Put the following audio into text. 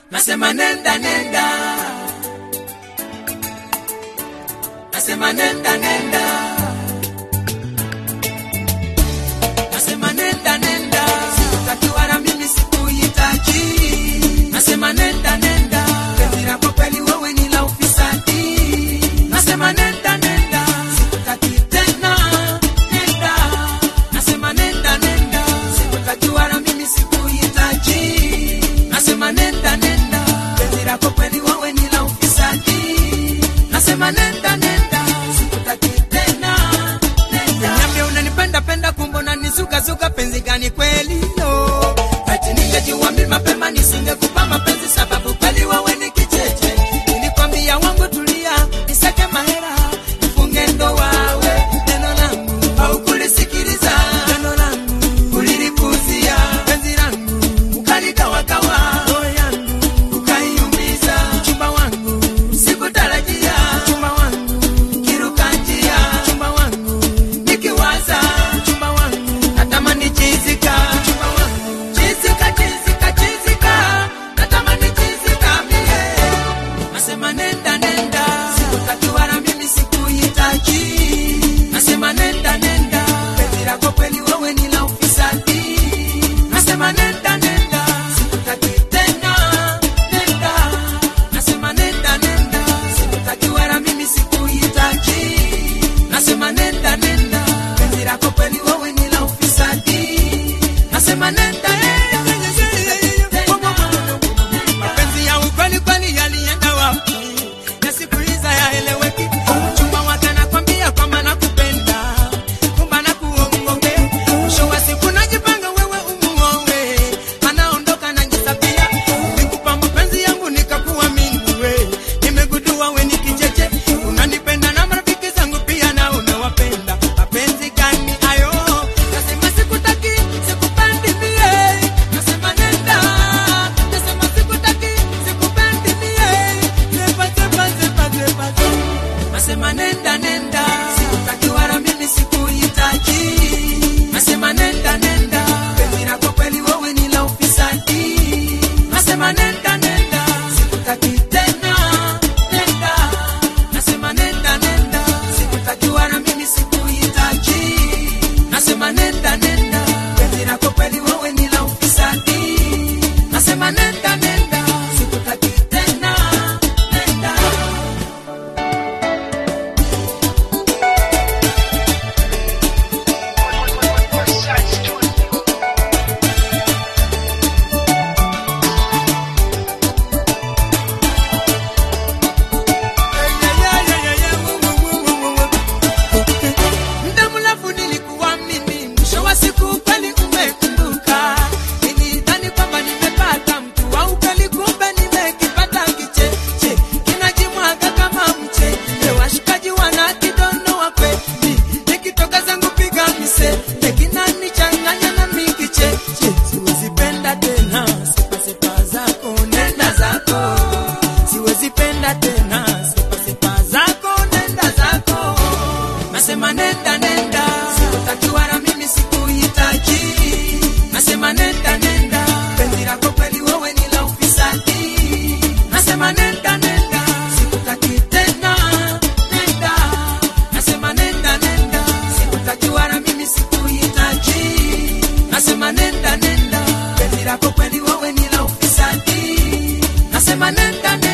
Nasema nenda nenda, nasema nenda nenda, nasema nenda nenda, sikutaki wala mimi sikuhitaji. Nasema nenda nenda, penzi lako kweli wewe ni la ufisadi. Nasema nenda nenda, sikutaki tena nenda. Nasema nenda nenda, sikutaki wala mimi sikuhitaji. Nasema nenda nenda, penzi lako kweli wewe ni la ufisadi. Nasema nenda nenda, sikutaki tena nenda. Niambie unanipenda penda kumbona nizuka zuka, penzi gani kweli no? Ati ningejua mimi mapema nisingekupa mapenzi, sababu kweli wewe ni kicheche. Nilikwambia wangu tulia, nisake mahera, nifunge ndoa wewe. Neno langu haukulisikiliza, neno langu ulilipuzia. Penzi langu ukalidawakawa, roho yangu ukaiumiza. Chumba wangu sikutarajia, chumba wangu kiruka njia. Chumba wangu nikiwaza, chumba wangu natamani chizika. Chumba wangu chizika chizika chizika, natamani chizika mie. Nasema nenda nenda, sikutaki wala mimi sikuhitaji. Nasema nenda nenda, penzi lako kweli wewe ni la ufisadi. Nasema nenda nenda, sikutaki tena nenda. Nasema nenda nenda, sikutaki wala mimi sikuhitaji. Nasema nenda nenda, penzi lako kweli wewe ni la ufisadi. Nasema nenda nenda, mapenzi ya ukweli kweli yalienda wapi? Na siku hizi hayaeleweki. Chumba wakana kwambia kwamba nakupenda, kumbe nakuongoke. Mwisho wa siku najipanga wewe umuowe, anaondoka najisapia. Nikupa mapenzi yangu nikakuamini we, nimegundua we ni kicheche. Unanipenda na marafiki zangu pia na unawapenda. Mapenzi gani hayo? Nasema sikutaki, sikupendi mie. Nasema nenda, nasema sikutaki, sikupendi mie. Zepa zepa zepa zepa. Nasema nenda nenda, sikutaki wala mimi sikuhitaji. Nasema nenda nenda, penzi lako kweli wewe ni la ufisadi. Nasema nenda nenda, sikutaki tena nenda. Nasema nenda nenda, sikutaki wala mimi sikuhitaji. Nasema nenda nenda, penzi lako kweli wewe ni la ufisadi. Nasema nenda nenda, sikutaki tena nenda. Muda mrefu nilikuwa mimi, mwisho wa siku kweli umekumbuka. Nilidhani kwamba nimepata mtu wa ukweli, kumbe nimekipata kicheche. Kinajimwaga kama mchele, washikaji wanakidonoa kweli. Nikitoka zangu piga mise, kinanichanganya na mikicheche. Siwezi penda tena, sipa sipa zako, nenda zako. Siwezi penda tena, sipa sipa zako, nenda zako. Nasema nenda nenda, sikutaki wala mimi sikuhitaji. Nasema nenda nenda, penzi lako kweli wewe ni la ufisadi. Nasema nenda nenda, sikutaki tena nenda. Nasema nenda nenda, sikutaki wala mimi sikuhitaji. Nasema nenda nenda, penzi lako kweli wewe ni la ufisadi. Nasema nenda nenda.